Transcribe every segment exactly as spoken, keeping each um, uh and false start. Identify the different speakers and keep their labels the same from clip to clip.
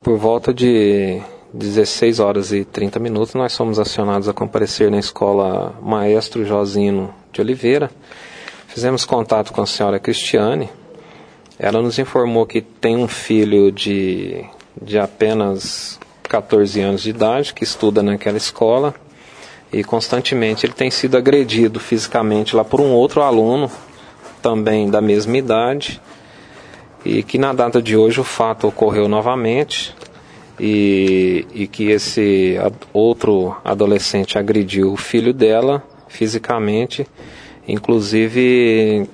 Speaker 1: Por volta de dezesseis horas e trinta minutos, nós fomos acionados a comparecer na escola Maestro Josino de Oliveira. Fizemos contato com a senhora Cristiane. Ela nos informou que tem um filho de, de apenas quatorze anos de idade, que estuda naquela escola, e constantemente ele tem sido agredido fisicamente lá por um outro aluno, também da mesma idade, e que na data de hoje o fato ocorreu novamente, e, e que esse outro adolescente agrediu o filho dela fisicamente, inclusive,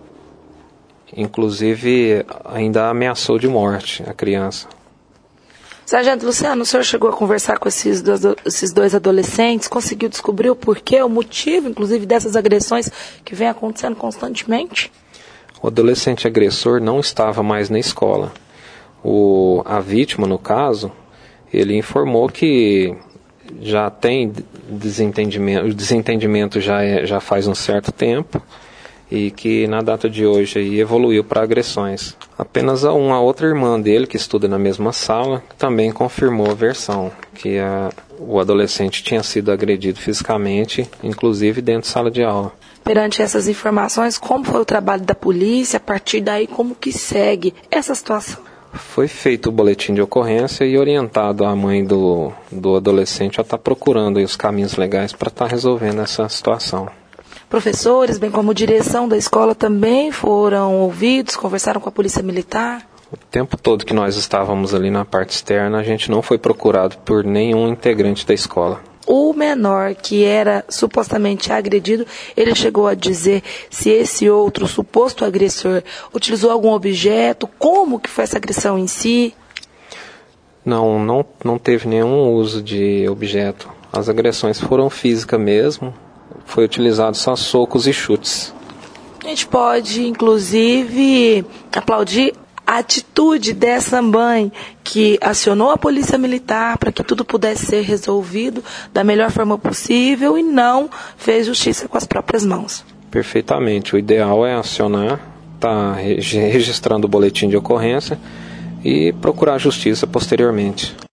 Speaker 1: inclusive ainda ameaçou de morte a criança.
Speaker 2: Sargento Luciano, o senhor chegou a conversar com esses dois, esses dois adolescentes, conseguiu descobrir o porquê, o motivo, inclusive, dessas agressões que vem acontecendo constantemente?
Speaker 1: O adolescente agressor não estava mais na escola. O, a vítima, no caso, ele informou que já tem desentendimento, o desentendimento já, é, já faz um certo tempo e que na data de hoje aí evoluiu para agressões. Apenas a uma outra irmã dele, que estuda na mesma sala, também confirmou a versão, que a, o adolescente tinha sido agredido fisicamente, inclusive dentro de sala de aula.
Speaker 2: Perante essas informações, como foi o trabalho da polícia? A partir daí, como que segue essa situação?
Speaker 1: Foi feito o boletim de ocorrência e orientado a mãe do, do adolescente a estar procurando aí os caminhos legais para estar resolvendo essa situação.
Speaker 2: Professores, bem como direção da escola, também foram ouvidos, conversaram com a polícia militar?
Speaker 1: O tempo todo que nós estávamos ali na parte externa, a gente não foi procurado por nenhum integrante da escola.
Speaker 2: O menor que era supostamente agredido, ele chegou a dizer se esse outro suposto agressor utilizou algum objeto, como que foi essa agressão em si?
Speaker 1: Não, não, não teve nenhum uso de objeto. As agressões foram físicas mesmo, foi utilizado só socos e chutes.
Speaker 2: A gente pode, inclusive, aplaudir a atitude dessa mãe que acionou a polícia militar para que tudo pudesse ser resolvido da melhor forma possível e não fez justiça com as próprias mãos.
Speaker 1: Perfeitamente. O ideal é acionar, tá registrando o boletim de ocorrência e procurar justiça posteriormente.